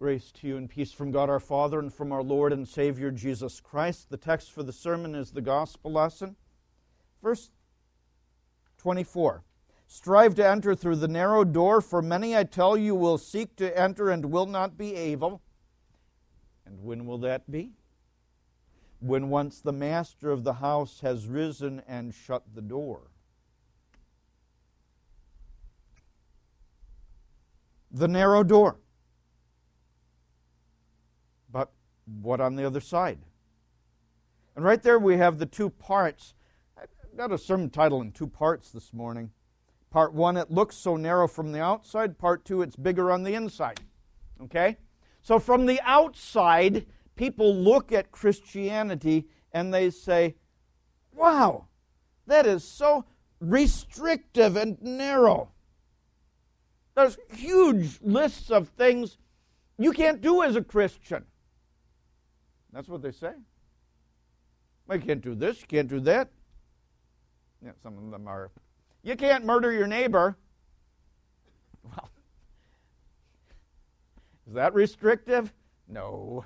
Grace to you and peace from God our Father and from our Lord and Savior Jesus Christ. The text for the sermon is the gospel lesson. Verse 24. Strive to enter through the narrow door, for many, I tell you, will seek to enter and will not be able. And when will that be? When once the master of the house has risen and shut the door. The narrow door. But what on the other side? And right there we have the two parts. I've got a sermon title in two parts this morning. Part one, it looks so narrow from the outside. Part two, it's bigger on the inside. Okay? So from the outside, people look at Christianity and they say, wow, that is so restrictive and narrow. There's huge lists of things you can't do as a Christian. That's what they say. Well, you can't do this, you can't do that. Yeah, some of them are. You can't murder your neighbor. Well, is that restrictive? No.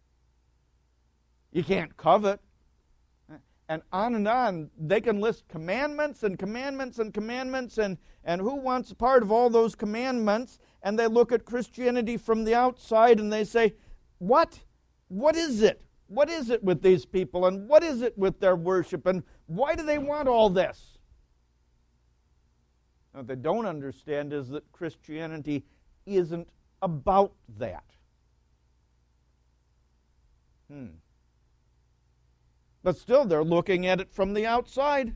You can't covet. And on, they can list commandments and commandments and commandments, and who wants a part of all those commandments? And they look at Christianity from the outside and they say, what? What is it? What is it with these people? And what is it with their worship? And why do they want all this? What they don't understand is that Christianity isn't about that. But still, they're looking at it from the outside.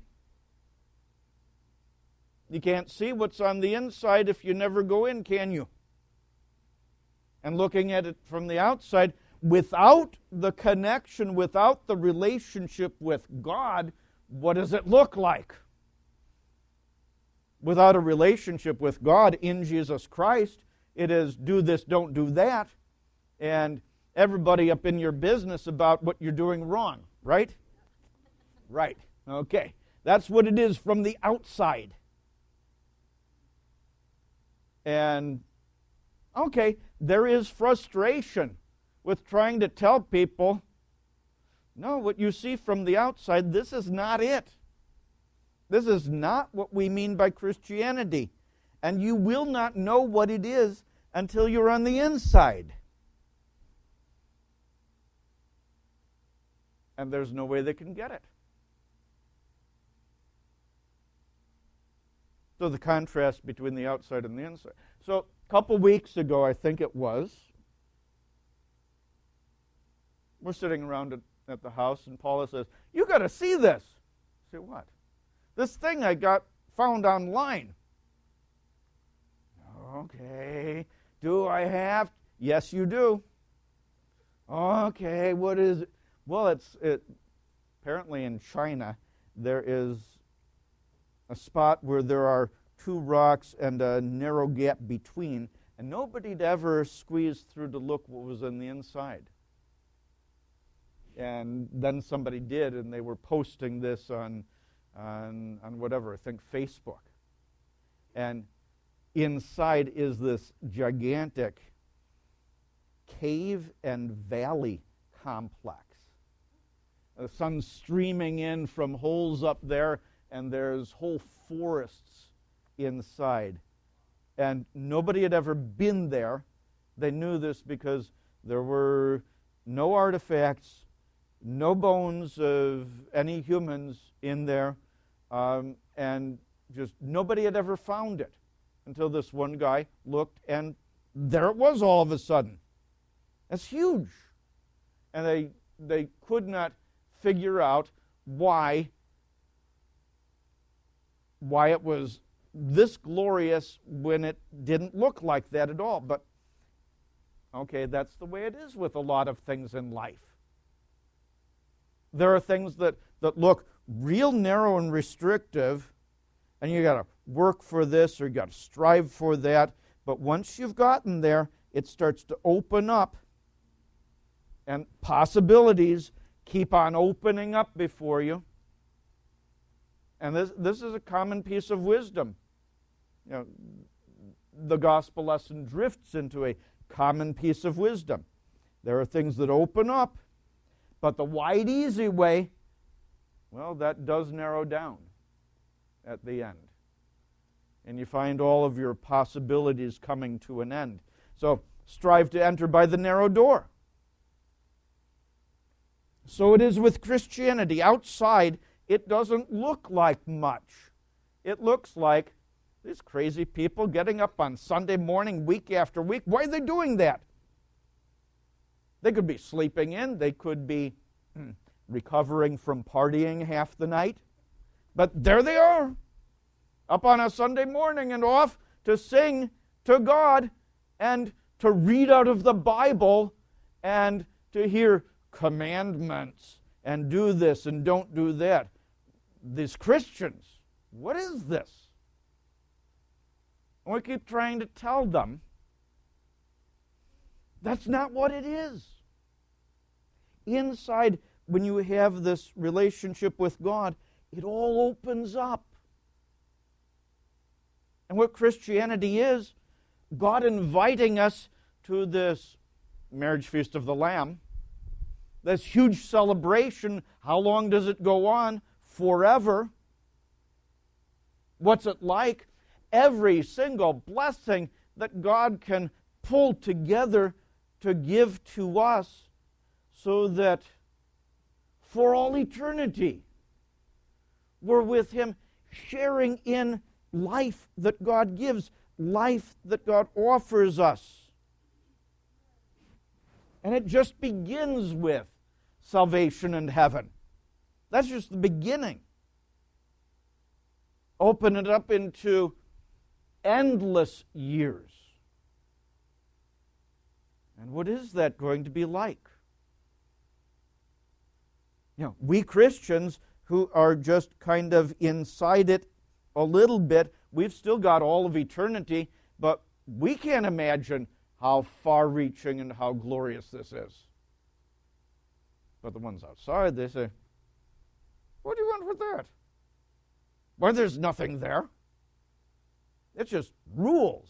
You can't see what's on the inside if you never go in, can you? And looking at it from the outside, without the connection, without the relationship with God, what does it look like? Without a relationship with God in Jesus Christ, it is do this, don't do that, and everybody up in your business about what you're doing wrong, right? Right. Okay. That's what it is from the outside. And, okay, there is frustration with trying to tell people, no, what you see from the outside, this is not it. This is not what we mean by Christianity. And you will not know what it is until you're on the inside. And there's no way they can get it. So the contrast between the outside and the inside. So a couple weeks ago, I think it was, we're sitting around at the house, and Paula says, you got to see this. I say, what? This thing I found online. Okay. Do I have? Yes, you do. Okay, what is it? Well, apparently in China, there is a spot where there are two rocks and a narrow gap between, and nobody'd ever squeezed through to look what was on the inside. And then somebody did, and they were posting this on whatever, I think Facebook. And inside is this gigantic cave and valley complex. The sun's streaming in from holes up there, and there's whole forests inside. And nobody had ever been there. They knew this because there were no artifacts, no bones of any humans in there, and just nobody had ever found it until this one guy looked, and there it was all of a sudden. That's huge. And they could not figure out why it was this glorious when it didn't look like that at all. But, okay, that's the way it is with a lot of things in life. There are things that look real narrow and restrictive, and you got to work for this or you got to strive for that. But once you've gotten there, it starts to open up, and possibilities keep on opening up before you. And this is a common piece of wisdom. You know, the gospel lesson drifts into a common piece of wisdom. There are things that open up, but the wide, easy way, well, that does narrow down at the end. And you find all of your possibilities coming to an end. So strive to enter by the narrow door. So it is with Christianity. Outside, it doesn't look like much. It looks like these crazy people getting up on Sunday morning, week after week. Why are they doing that? They could be sleeping in. They could be recovering from partying half the night. But there they are, up on a Sunday morning and off to sing to God and to read out of the Bible and to hear commandments and do this and don't do that. These Christians, what is this? And we keep trying to tell them that's not what it is. Inside, when you have this relationship with God, it all opens up. And what Christianity is, God inviting us to this marriage feast of the Lamb, this huge celebration. How long does it go on? Forever. What's it like? Every single blessing that God can pull together to give to us so that for all eternity we're with Him, sharing in life that God gives, life that God offers us. And it just begins with salvation and heaven. That's just the beginning. Open it up into endless years. And what is that going to be like? We Christians who are just kind of inside it a little bit, we've still got all of eternity, but we can't imagine how far-reaching and how glorious this is. But the ones outside, they say, what do you want with that? Well, there's nothing there. It's just rules.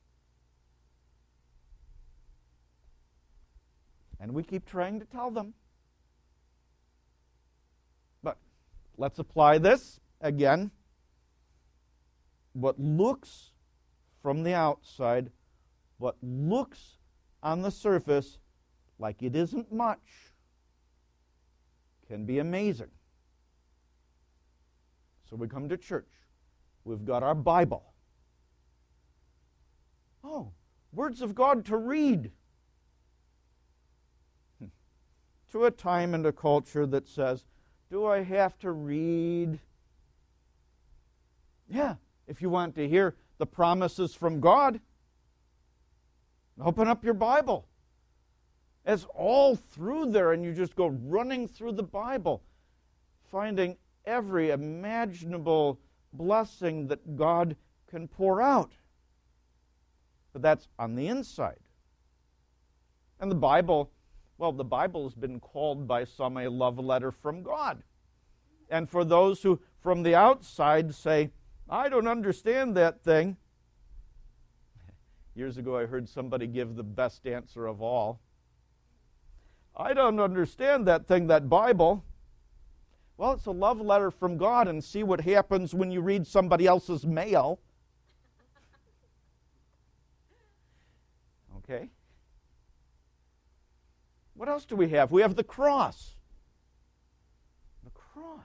And we keep trying to tell them. But let's apply this again. What looks from the outside, what looks on the surface like it isn't much, can be amazing. So we come to church. We've got our Bible. Oh, words of God to read. To a time and a culture that says, do I have to read? Yeah, if you want to hear the promises from God, open up your Bible. It's all through there, and you just go running through the Bible, finding every imaginable blessing that God can pour out. But that's on the inside. And the Bible has been called by some a love letter from God. And for those who from the outside say, I don't understand that thing. Years ago I heard somebody give the best answer of all. I don't understand that thing, that Bible. Well, it's a love letter from God, and see what happens when you read somebody else's mail. Okay? What else do we have? We have the cross. The cross.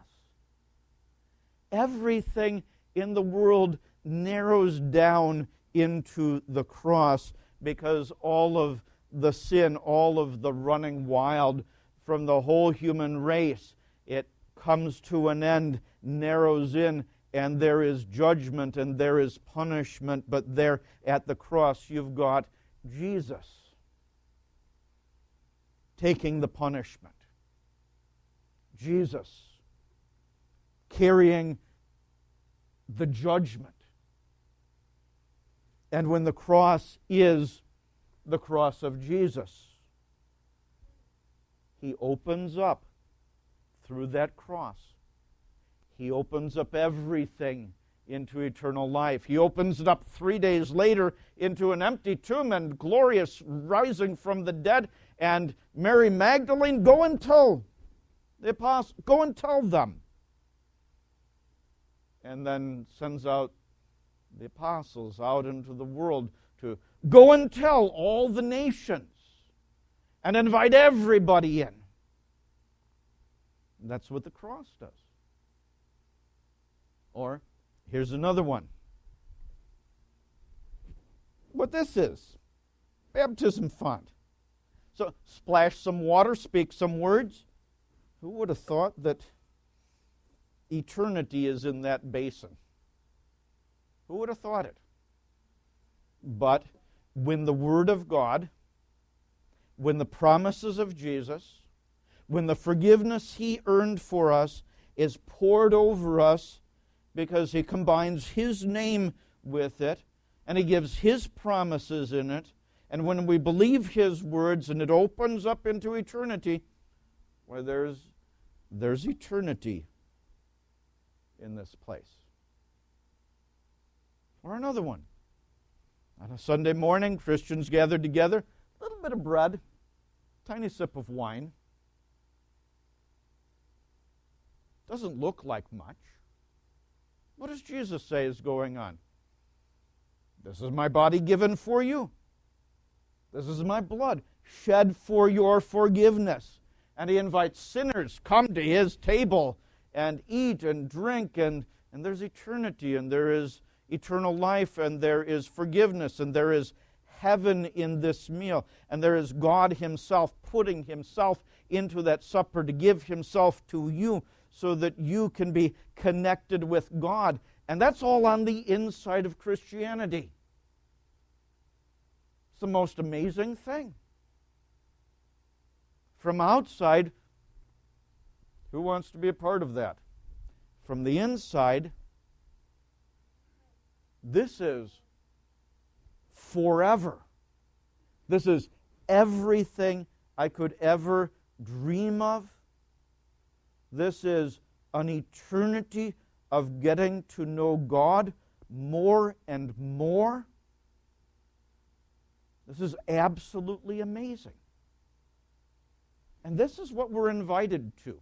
Everything in the world narrows down into the cross because all of the sin, all of the running wild from the whole human race, it comes to an end, narrows in, and there is judgment and there is punishment. But there at the cross you've got Jesus taking the punishment. Jesus carrying the judgment. And when the cross is the cross of Jesus, He opens up through that cross. He opens up everything into eternal life. He opens it up 3 days later into an empty tomb and glorious rising from the dead. And Mary Magdalene, go and tell the apostles, go and tell them. And then sends out the apostles out into the world to go and tell all the nations and invite everybody in. That's what the cross does. Or, here's another one. What this is, baptism font. So, splash some water, speak some words. Who would have thought that eternity is in that basin? Who would have thought it? But when the Word of God, when the promises of Jesus, when the forgiveness He earned for us is poured over us because He combines His name with it and He gives His promises in it, and when we believe His words and it opens up into eternity, well, there's eternity in this place. Or another one. On a Sunday morning, Christians gathered together, a little bit of bread, tiny sip of wine. Doesn't look like much. What does Jesus say is going on? This is my body given for you. This is my blood shed for your forgiveness. And He invites sinners, come to His table and eat and drink, and there's eternity, and there is eternal life, and there is forgiveness, and there is heaven in this meal, and there is God Himself putting Himself into that supper to give Himself to you so that you can be connected with God. And that's all on the inside of Christianity. It's the most amazing thing. From outside, who wants to be a part of that? From the inside, this is forever. This is everything I could ever dream of. This is an eternity of getting to know God more and more. This is absolutely amazing. And this is what we're invited to.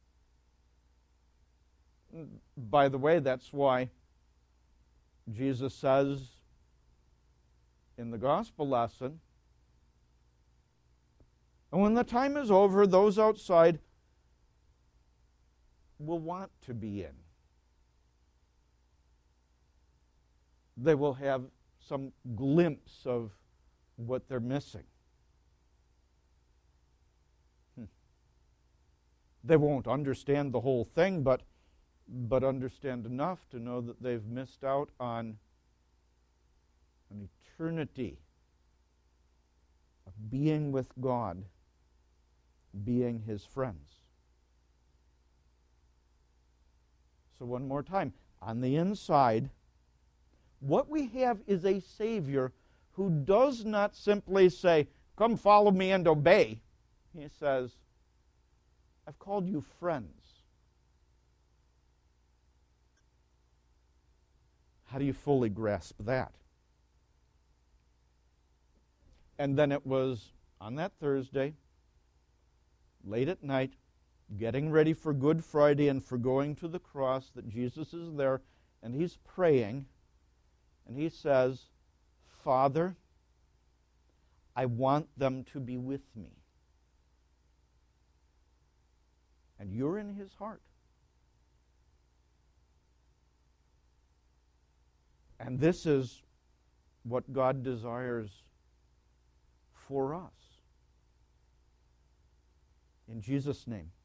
By the way, that's why Jesus says in the gospel lesson, and when the time is over, those outside will want to be in. They will have some glimpse of what they're missing. They won't understand the whole thing, but understand enough to know that they've missed out on an eternity of being with God, being His friends. So one more time, on the inside, what we have is a Savior who does not simply say, come follow me and obey. He says, I've called you friends. How do you fully grasp that? And then it was on that Thursday, late at night, getting ready for Good Friday and for going to the cross, that Jesus is there, and He's praying, and He says, Father, I want them to be with me. And you're in His heart. And this is what God desires for us. In Jesus' name.